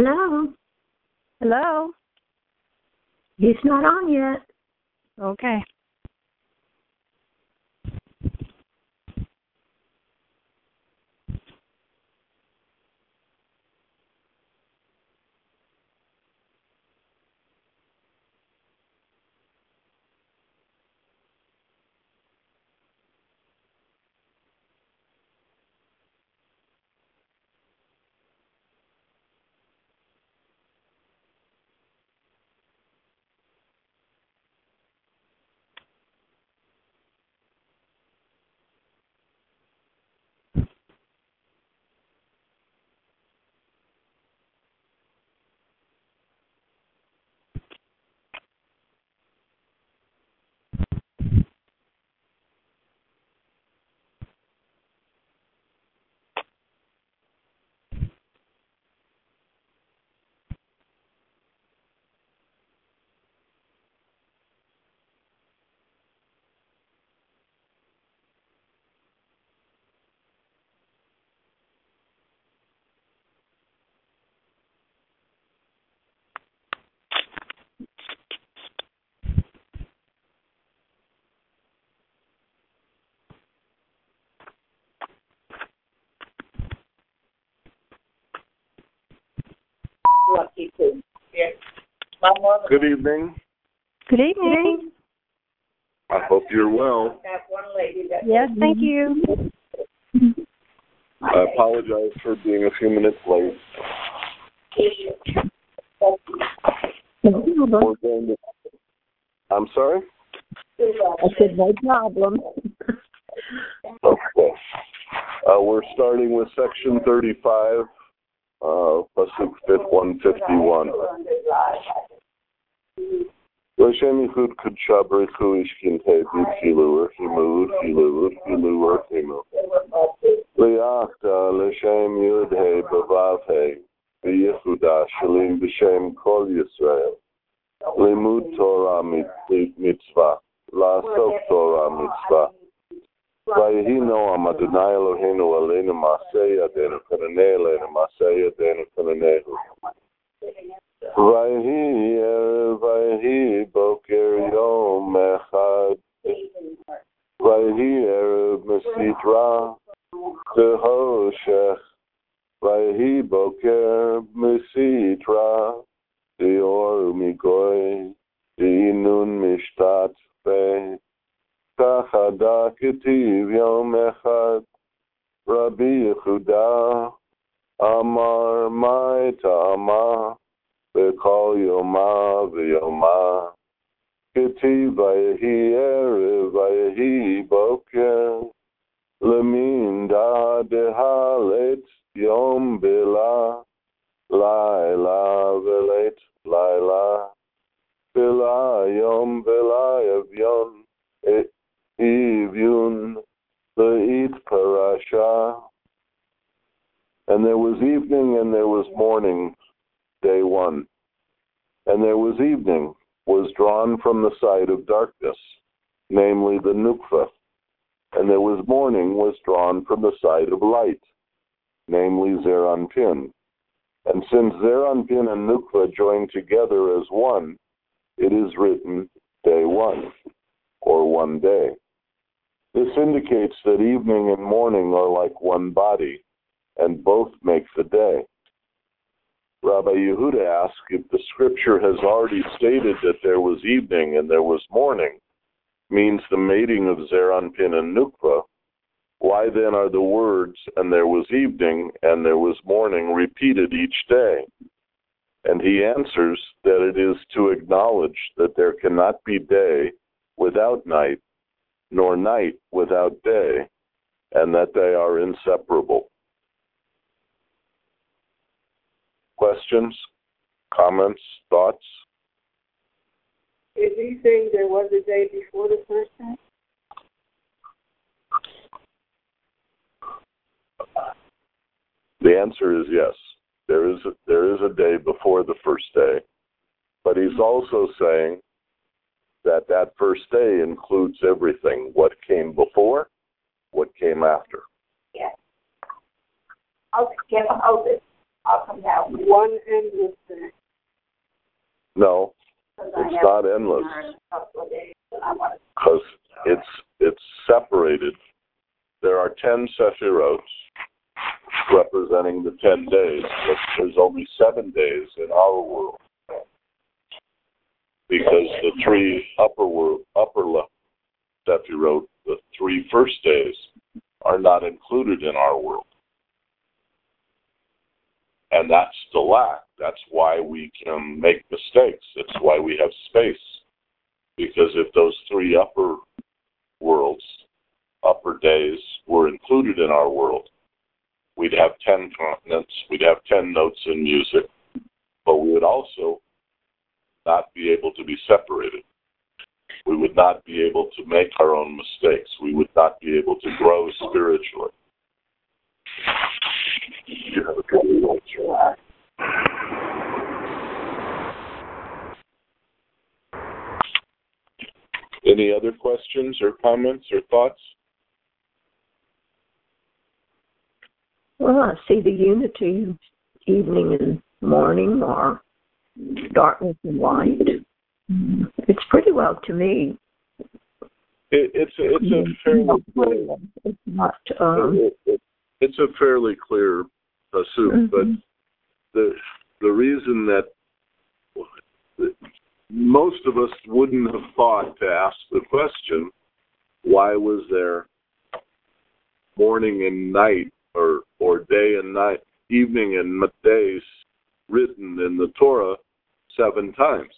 Hello? Hello? He's not on yet. Okay. Good evening. Good evening. I hope you're well. Yes, thank you. I apologize for being a few minutes late. We're going to... I'm sorry? I said no problem. Okay. We're starting with section 35, Pasuk 151. L'Shem Yichud Kudsha B'Richu Ishkintei B'Chilu Urchimu Urchilu Urchilu Urchimu L'Yachta L'Shem Yudhei B'Vavhei B'Yichuda Shalim B'Shem Kol Yisrael Limud Torah Mitzvah La'asok Torah Mitzvah Vayehi Noam Adonai Eloheinu Aleinu Ma'aseh Yadeinu Kananei Aleinu Ma'aseh Yadeinu Kananehu Vayehi Erev Vayehi Boker Yom Echad Vayehi Erev Mesitra Tehoshech Vayehi Boker Mesitra Dior Umigoy Dinun Mishtat Fe Kachada Ketiv Yom Echad Rabbi Yehuda Amar Mai Ta'ama V'kol Yoma V'yoma Ketiv Vayehi Erev Vayehi Boker Lemin Da Dehalet Yom Bela Laila Velet Laila Bela Yom Bela Evyon Evyun Le'it Parasha. And there was evening and there was morning, day 1. And there was evening, was drawn from the side of darkness, namely the Nukva. And there was morning, was drawn from the side of light, namely Zeranpin. And since Zeranpin and Nukva join together as one, it is written day 1, or one day. This indicates that evening and morning are like one body, and both make the day. Rabbi Yehuda asked if the scripture has already stated that there was evening and there was morning, means the mating of Zeranpin and Nukva, why then are the words, and there was evening and there was morning, repeated each day? And he answers that it is to acknowledge that there cannot be day without night, nor night without day, and that they are inseparable. Questions, comments, thoughts? Is he saying there was a day before the first day? The answer is yes. There is a day before the first day, but he's also saying that that first day includes everything, what came before, what came after. Yes. I'll get out of it. One endless day. No, it's not endless. Because it's separated. There are 10 Sefirot representing the 10 days, but there's only 7 days in our world. Because the 3 upper Sefirot, the 3 first days, are not included in our world. And that's the lack. That's why we can make mistakes. That's why we have space. Because if those 3 upper worlds, upper days, were included in our world, we'd have 10 continents, we'd have 10 notes in music, but we would also not be able to be separated. We would not be able to make our own mistakes. We would not be able to grow spiritually. You have a good answer. Any other questions or comments or thoughts? Well, I see the unity, evening and morning, or darkness and light. It's pretty well to me. It's a fairly clear. It's not. It's a fairly clear pasuk, but the reason that most of us wouldn't have thought to ask the question, why was there morning and night, or day and night, evening and days written in the Torah 7 times?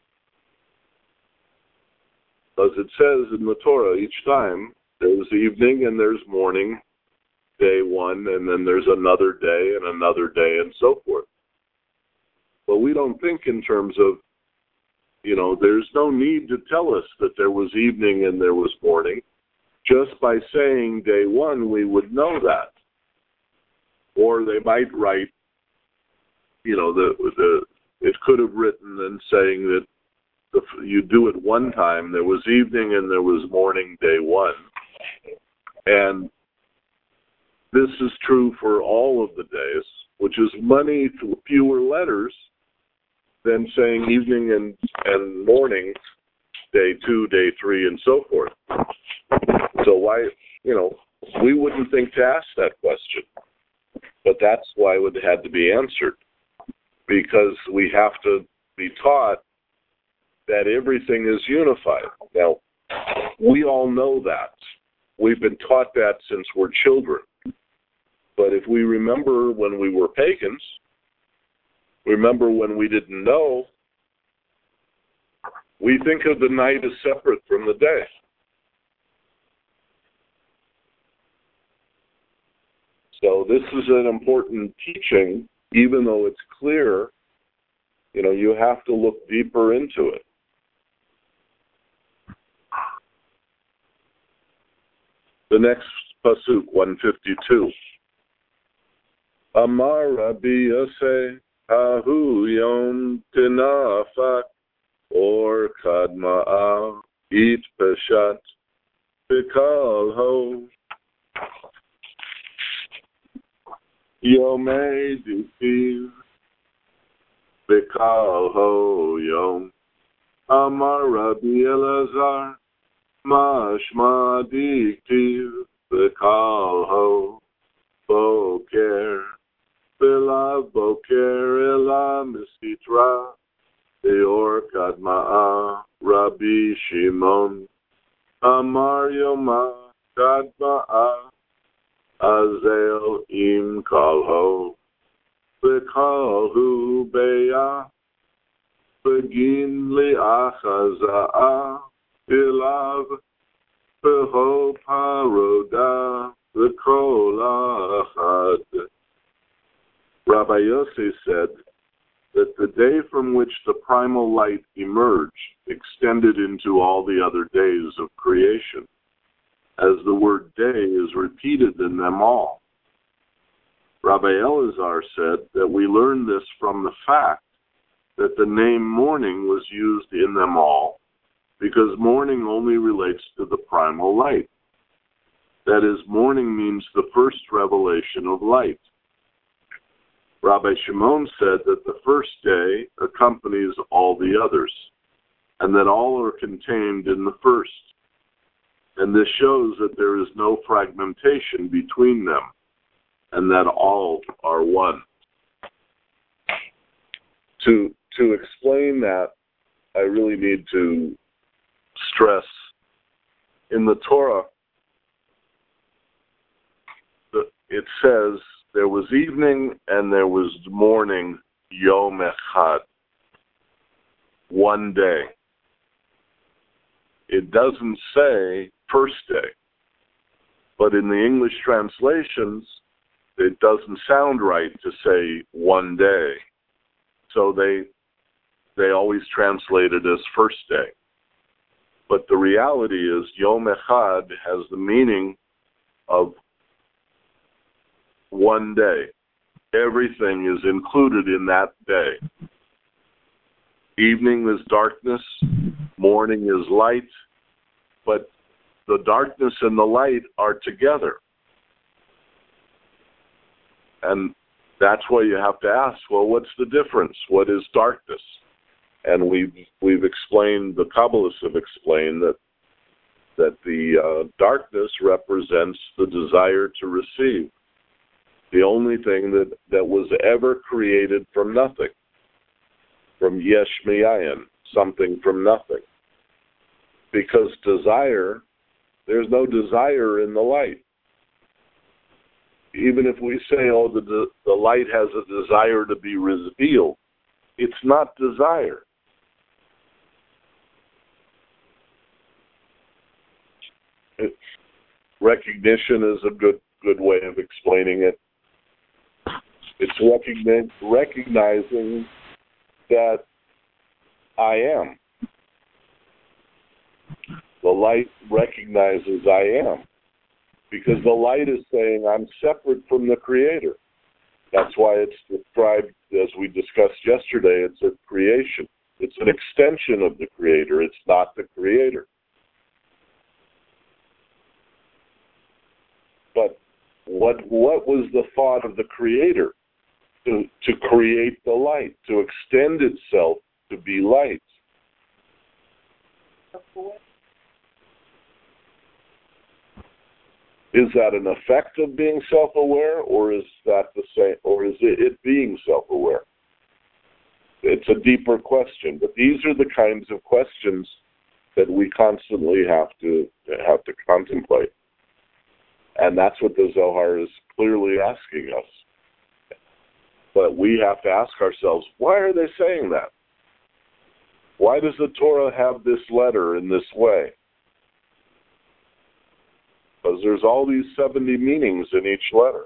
As it says in the Torah, each time there's evening and there's morning, day 1, and then there's another day and another day and so forth. But we don't think in terms of, there's no need to tell us that there was evening and there was morning. Just by saying day 1, we would know that. Or they might write, it could have written and saying that you do it one time, there was evening and there was morning day 1. And this is true for all of the days, which is many fewer letters than saying evening and morning, day 2, day 3, and so forth. So why, we wouldn't think to ask that question. But that's why it had to be answered. Because we have to be taught that everything is unified. Now, we all know that. We've been taught that since we're children. But if we remember when we were pagans, remember when we didn't know, we think of the night as separate from the day. So this is an important teaching, even though it's clear, you have to look deeper into it. The next pasuk, 152. Amar Rabbi Yosef, Hahu Yom Tinafak, Or Kadma'a, It Peshat, Pikal Ho, Yomei Dikiv, Pikal Ho Yom, Amar Rabbi Elazar, Mashma Diktiv, Pikal Ho, Boker, Bilav Boker Ela Misitra, Eor Kadma'a, Rabbi Shimon, Amar Yoma Kadma'a, Azel Im Kalho, Bekalhu Beya, Begin Liachaza'a, Bilav, Beho Paroda, Bekol Achad. Rabbi Yossi said that the day from which the primal light emerged extended into all the other days of creation, as the word day is repeated in them all. Rabbi Elazar said that we learn this from the fact that the name morning was used in them all, because morning only relates to the primal light. That is, morning means the first revelation of light. Rabbi Shimon said that the first day accompanies all the others, and that all are contained in the first. And this shows that there is no fragmentation between them, and that all are one. To explain that, I really need to stress, in the Torah, it says, there was evening and there was morning, Yom Echad, one day. It doesn't say first day. But in the English translations, it doesn't sound right to say one day. So they always translate it as first day. But the reality is Yom Echad has the meaning of one day. Everything is included in that day. Evening is darkness, morning is light, but the darkness and the light are together. And that's why you have to ask, well, what's the difference? What is darkness? And we've explained, the Kabbalists have explained that the darkness represents the desire to receive. The only thing that was ever created from nothing, from yesh miyayin, something from nothing. Because desire, there's no desire in the light. Even if we say, oh, the light has a desire to be revealed, it's not desire. Recognition is a good way of explaining it. It's recognizing that I am. The light recognizes I am. Because the light is saying I'm separate from the Creator. That's why it's described, as we discussed yesterday, it's a creation. It's an extension of the Creator. It's not the Creator. But what was the thought of the Creator? To create the light, to extend itself to be light. Is that an effect of being self-aware, or is that the same, or is it being self-aware? It's a deeper question, but these are the kinds of questions that we constantly have to contemplate, and that's what the Zohar is clearly asking us. But we have to ask ourselves, why are they saying that? Why does the Torah have this letter in this way? Because there's all these 70 meanings in each letter.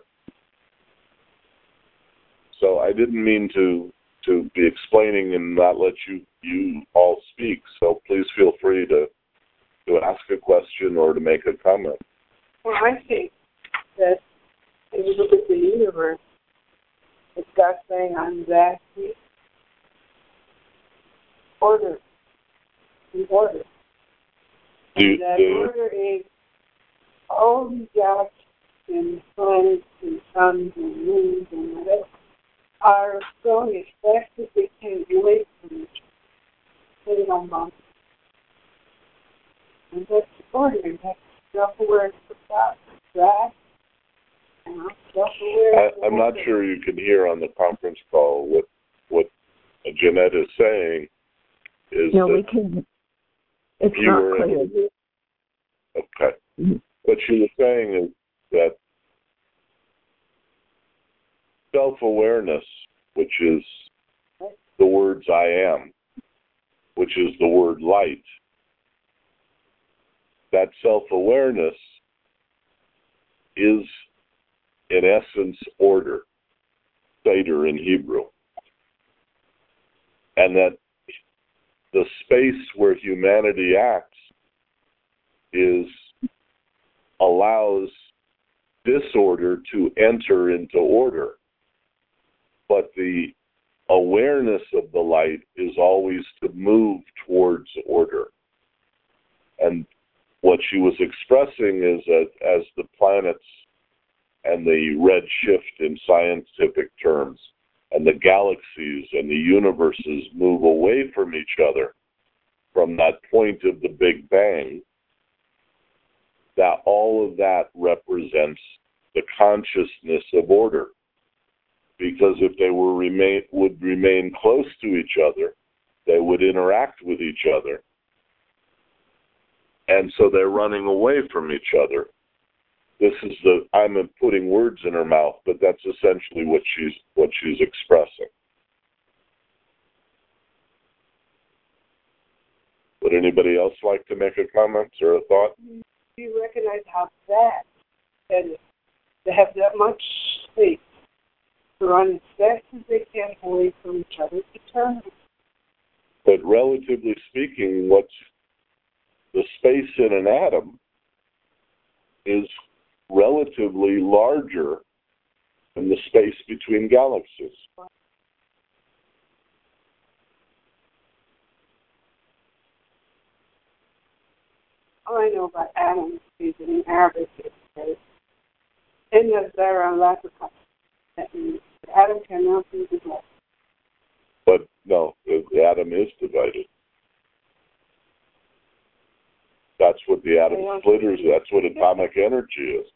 So I didn't mean to be explaining and not let you all speak. So please feel free to ask a question or to make a comment. Well, I think that if you look at the universe, it's God saying, I'm vastly order. In order. And that order is all these galaxies and planets and suns and moons and whatever are going as fast as they can away from each other. They don't bump. And that's the order. And that's self-awareness of God. That. I'm not sure you can hear on the conference call what Jeanette is saying. No, we can. It's not clear. Okay. Mm-hmm. What she was saying is that self-awareness, which is the words I am, which is the word light, that self-awareness is in essence order, Seder in Hebrew. And that the space where humanity acts allows disorder to enter into order. But the awareness of the light is always to move towards order. And what she was expressing is that as the planets and the red shift in scientific terms, and the galaxies and the universes move away from each other from that point of the Big Bang, that all of that represents the consciousness of order. Because if they would remain close to each other, they would interact with each other. And so they're running away from each other. I'm putting words in her mouth, but that's essentially what she's expressing. Would anybody else like to make a comment or a thought? Do you recognize how that is? They have that much space to run as fast as they can away from each other eternally. But relatively speaking, what's the space in an atom is relatively larger than the space between galaxies. All I know about atoms is in Arabic it says, "In Nazara Latika." That means the atom cannot be divided. But no, the atom is divided. That's what the atom splitters, that's what atomic energy is.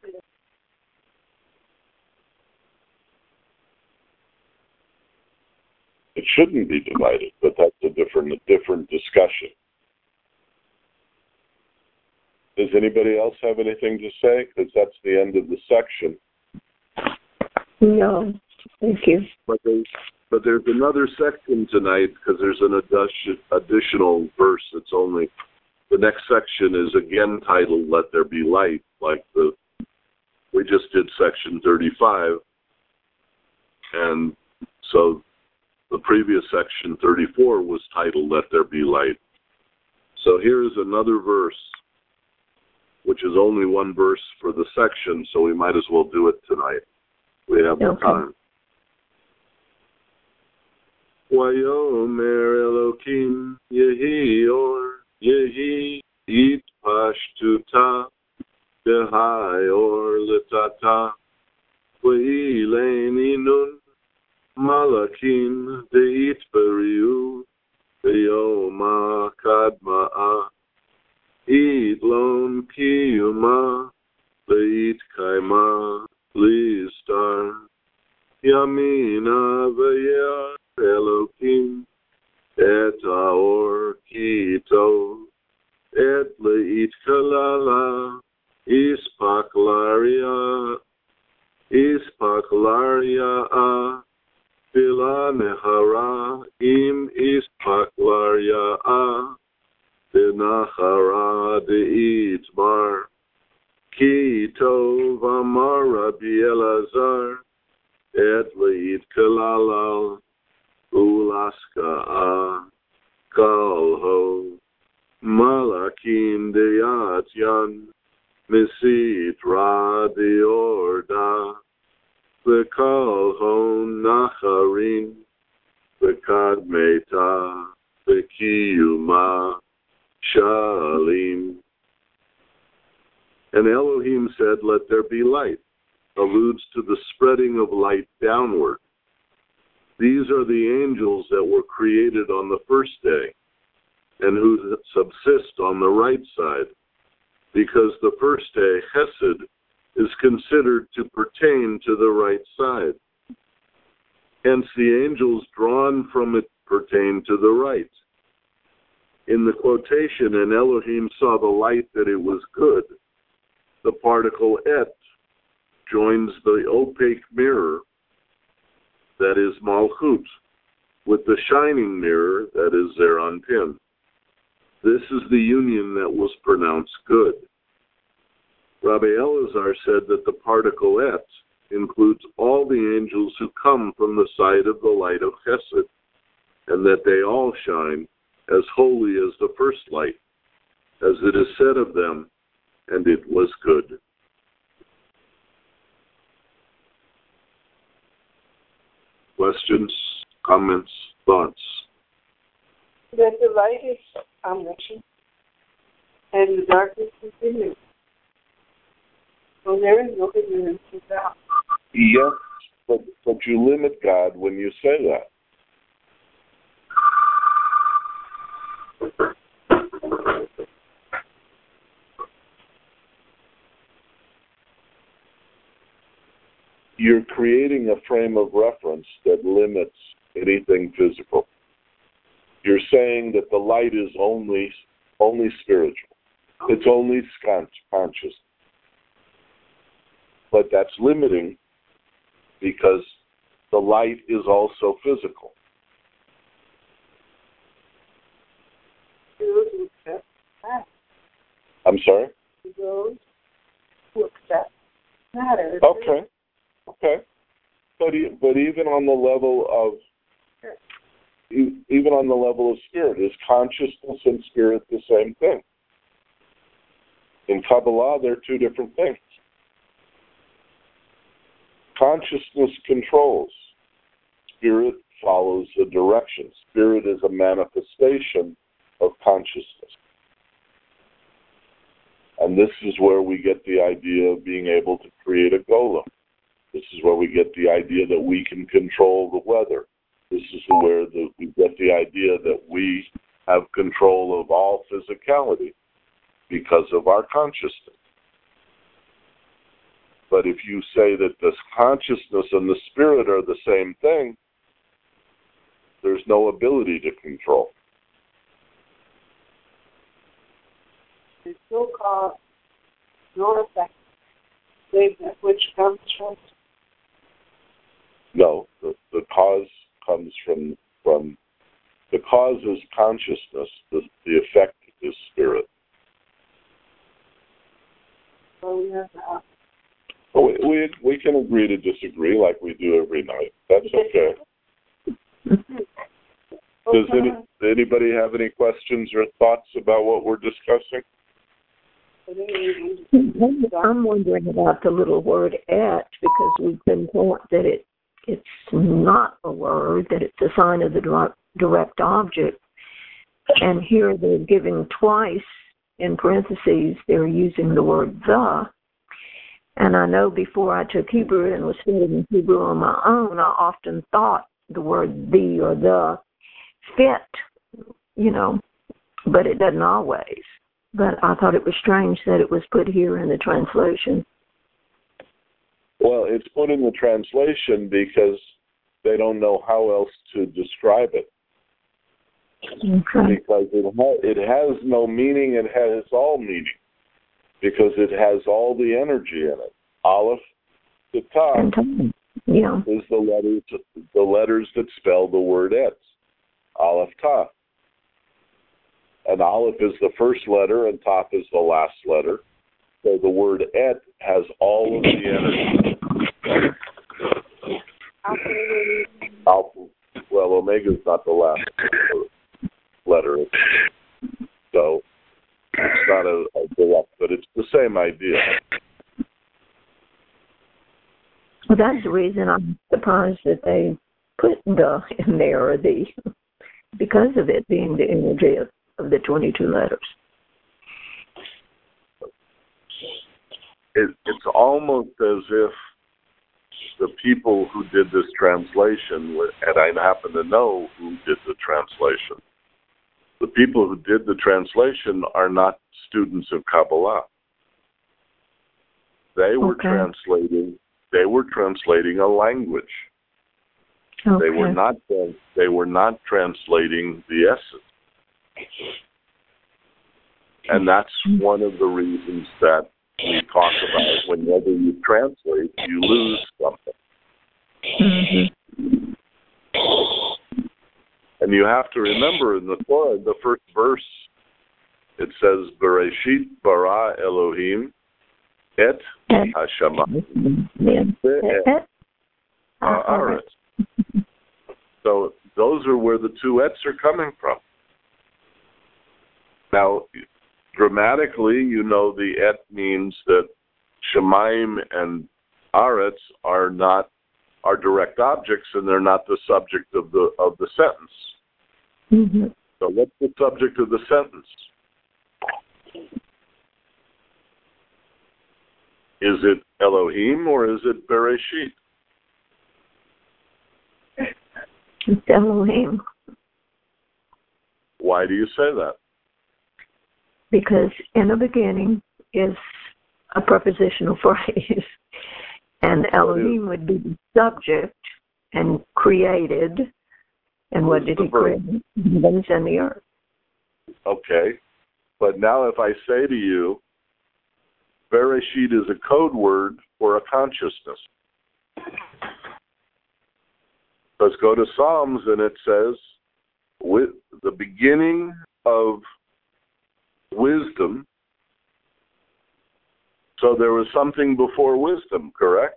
It shouldn't be divided, but that's a different discussion. Does anybody else have anything to say? Because that's the end of the section. No, thank you. But there's another section tonight because there's an additional verse that's only... The next section is again titled, Let There Be Light, we just did section 35. And so the previous section 34 was titled, Let There Be Light. So here is another verse, which is only one verse for the section, so we might as well do it tonight. We have the time. Vayomer Elokim Yehi Or Yehi Itpashtuta Behai Or Litata Vaileni Nun Malakim Deit Beriu Vayoma Kadma'a Idlon Kiyuma Leit Kaima Listar Yamina Vayar Elokim Et Aor Kito Et Leit Kalala Ispaklaria A Vila Nehara Im Ispaklaria A Dinachara de Itmar Kito Vamara Bielazar Et Leit Kalala Ulaska Kalho Malakim Deyat Yan Misitra Deorda the Kalhon Nacharin the Kadmeta the Kiyuma Shalim. And Elohim said, Let there be light, alludes to the spreading of light downward. These are the angels that were created on the first day and who subsist on the right side, because the first day, Hesed, is considered to pertain to the right side. Hence, the angels drawn from it pertain to the right. In the quotation, and Elohim saw the light that it was good, the particle et joins the opaque mirror, that is Malchut, with the shining mirror, that is Zeranpin. This is the union that was pronounced good. Rabbi Elazar said that the particle et includes all the angels who come from the side of the light of Chesed, and that they all shine as holy as the first light, as it is said of them, and it was good. Questions, comments, thoughts? That the light is omniscient and the darkness is ignorant. So there is no ignorance without. Yes, but you limit God when you say that. You're creating a frame of reference that limits anything physical. You're saying that the light is only spiritual. It's only conscious. But that's limiting because the light is also physical. I'm sorry? Those who accept matter. Okay. But even on the level of spirit, is consciousness and spirit the same thing? In Kabbalah, they're two different things. Consciousness controls. Spirit follows the direction. Spirit is a manifestation of consciousness. And this is where we get the idea of being able to create a golem. This is where we get the idea that we can control the weather. This is where we get the idea that we have control of all physicality because of our consciousness. But if you say that this consciousness and the spirit are the same thing, there's no ability to control. The so-called non-effect, which comes from? No, the cause comes from the cause is consciousness. The effect is spirit. We can agree to disagree like we do every night. That's okay. Does anybody have any questions or thoughts about what we're discussing? I'm wondering about the little word "at" because we've been taught that it's not a word, that it's a sign of the direct object. And here they're giving twice, in parentheses, they're using the word "the." And I know before I took Hebrew and was studying Hebrew on my own, I often thought the word "the" or "the" fit, but it doesn't always. But I thought it was strange that it was put here in the translation. Well, it's put in the translation because they don't know how else to describe it. Okay. Because it has no meaning, it has all meaning. Because it has all the energy in it. Aleph to Tav is the letters that spell the word Et. Aleph Tav. And Aleph is the first letter and Tav is the last letter. So the word Et has all of the energy. Alpha. Well, Omega is not the last letter. So it's not a direct, but it's the same idea. Well, that's the reason I'm surprised that they put "the" in there, or "the," because of it being the energy of the 22 letters. It's almost as if the people who did this translation, and I happen to know who did the translation, the people who did the translation are not students of Kabbalah. They were translating a language. Okay. They were not translating the essence. And that's one of the reasons that we talk about whenever you translate, you lose something. Mm-hmm. And you have to remember in the Torah, the first verse, it says, Bereshit bara Elohim et hashamayim ve'et haaretz. So those are where the two ets are coming from. Now, grammatically, the et means that Shemayim and Aretz are direct objects, and they're not the subject of the sentence. Mm-hmm. So what's the subject of the sentence? Is it Elohim or is it Bereshit? It's Elohim. Why do you say that? Because in the beginning is a prepositional phrase, and Elohim would be the subject and created. And what did he create? The heavens and the earth. Okay. But now if I say to you, Bereshit is a code word for a consciousness. Let's go to Psalms, and it says, with the beginning of wisdom. So there was something before wisdom, correct?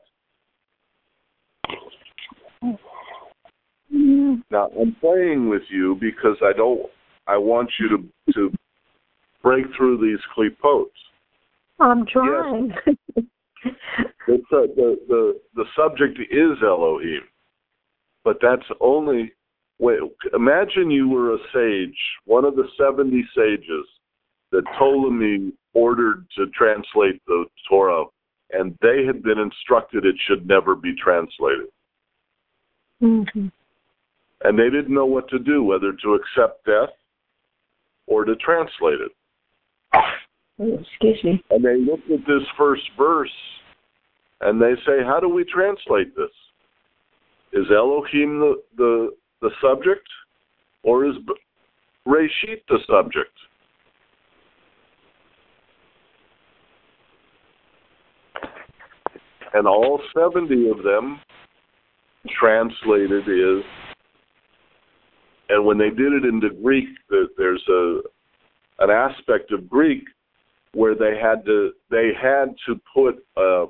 Mm-hmm. Now, I'm playing with you because I want you to break through these klipotes. I'm trying. Yes. The subject is Elohim, but that's only. Wait, imagine you were a sage, one of the 70 sages that Ptolemy ordered to translate the Torah, and they had been instructed it should never be translated. Mm-hmm. And they didn't know what to do, whether to accept death or to translate it. Oh, excuse me. And they look at this first verse, and they say, how do we translate this? Is Elohim the subject, or is Reshit the subject? And all 70 of them translated is, and when they did it into Greek, there's an aspect of Greek where they had to put a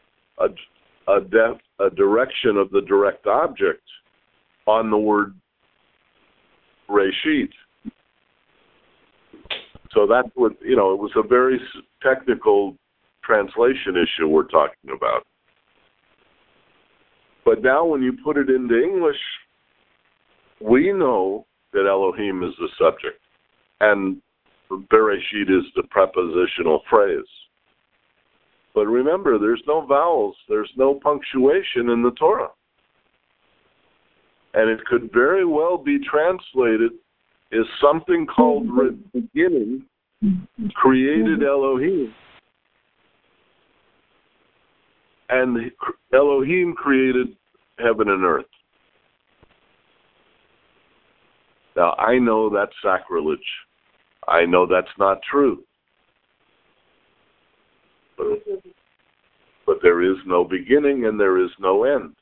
direction of the direct object on the word Reshit. So that's what, it was a very technical translation issue we're talking about. But now when you put it into English, we know that Elohim is the subject, and Bereshit is the prepositional phrase. But remember, there's no vowels, there's no punctuation in the Torah. And it could very well be translated as something called beginning, created Elohim. And Elohim created heaven and earth. Now, I know that's sacrilege. I know that's not true. But there is no beginning and there is no end.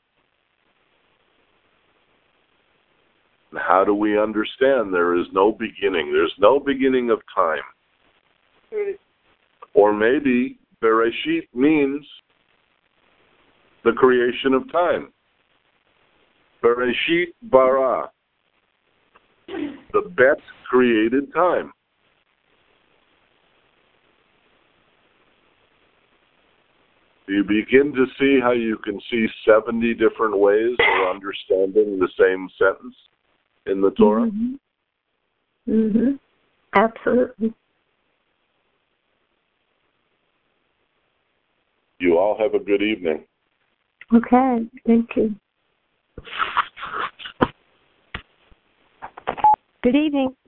And how do we understand there is no beginning? There's no beginning of time. Or maybe Bereshit means the creation of time. Bereshit bara. The Bet created time. Do you begin to see how you can see 70 different ways of understanding the same sentence in the Torah? Mm-hmm. Mm-hmm. Absolutely. You all have a good evening. Okay, thank you. Good evening.